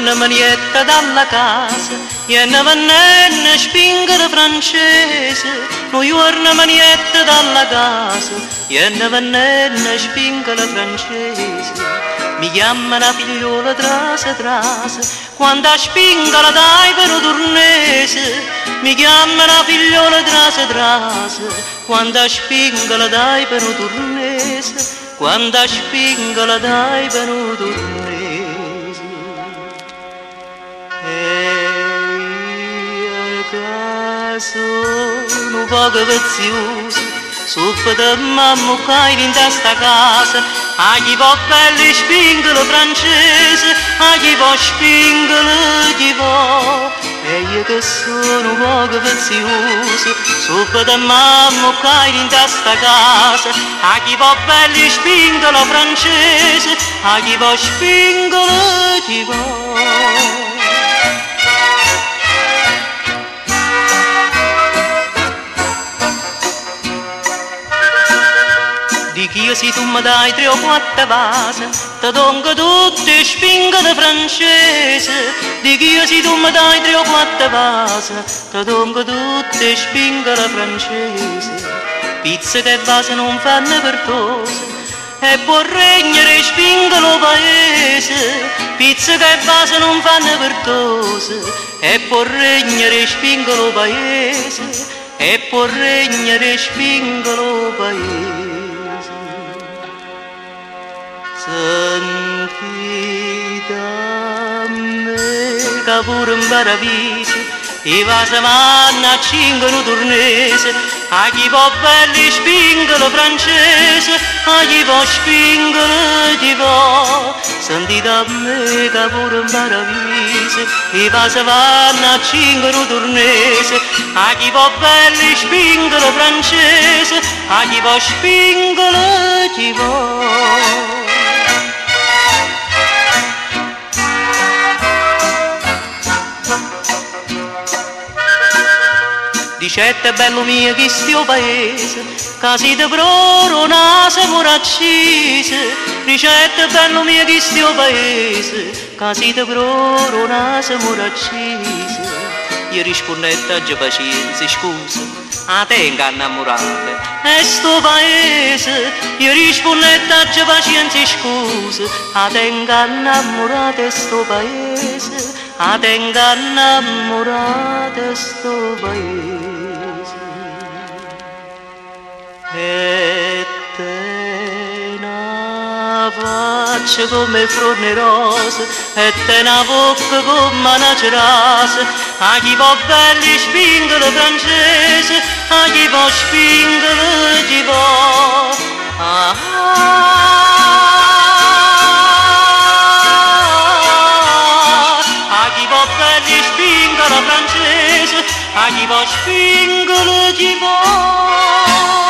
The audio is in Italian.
una manietta dalla casa e una vannella spingola francese. Noi una manietta dalla casa e una vannella spingola francese. Mi chiama la figliola trase trase, quando a spingola dai per un turnese. Mi chiama la figliola trase trase, quando a spingola dai per un turnese. Quando a spingola dai per un turnese. E a caso un poco vizioso, sopra da mamma che in sta casa, a chi va belli spingola francese, a chi va spingola chi va. E io che sono un poco vizioso, sopra da mamma che in sta casa, a chi va belli spingola francese, a chi va spingola chi va. Di chi io si tu mi dai 3 o 4 vasi, ti dongo tutte spingole francese. Di chi io si tu mi dai 3 o 4 vasi, ti dongo tutte spingole francese. Pizze che vasi non fanno pertose, e può regnare spingolo paese. Pizze che vasi non fanno pertose, e può regnare spingolo paese. E può regnare spingolo paese. Senti da me che pure un paradiso, i vasi vanno a cingono turnese, a chi va belli spingono francese, a chi va spingono chi va. Senti da me che pure un paradiso, i vasi vanno a cingono turnese, a chi va belli spingono francese, a chi va spingono chi va. Dicette bello mio che stiu paese, che si te proro nase muraccise. Dicette bello mio che stiu paese, che si te proro nase muraccise. Io rispondette a pazienza, scusa, a te innamorate, e sto paese. Io rispondette a pazienza, scusa, a te innamorate sto paese. A te innamorate sto paese. E te na faccia come fronne rose, e te na bocca come una cerasa, a chi va belli spingono francese, a chi va spingono chi va. Ah, a chi va belli spingono francese, a chi va spingono chi va.